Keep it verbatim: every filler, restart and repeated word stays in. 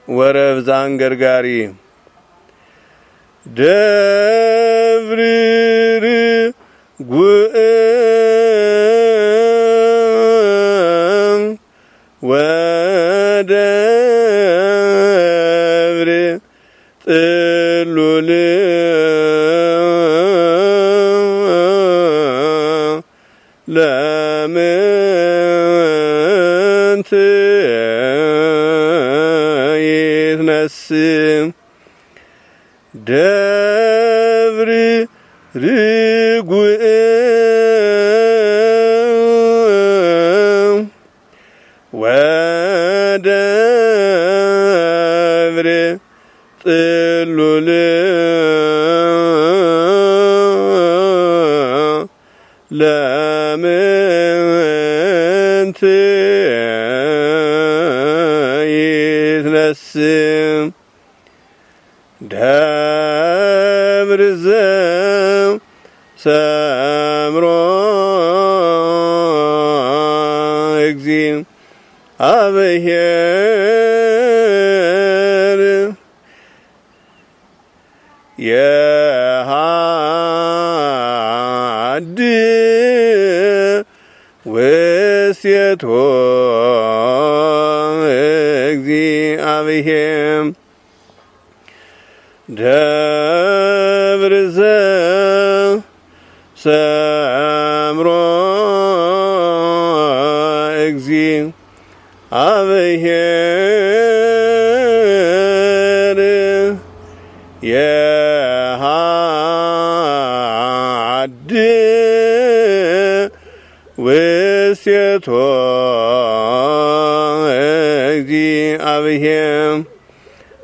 ወረብ ዛንገርጋሪ ደብር ጉእ ወደብር ጥሉል ለምንት ይትነስም ደብር ርጉእ ወደብር ጥሉል ለምንት ይትነስም ደብር ዘሰምሮ እግዚእ አብሔር የሃድ ወሴቶ እግዚአብሔር ደብር ዘሰምሮ እግዚእ አብሔር የሃድ ወሴቶ እግዚአብሔር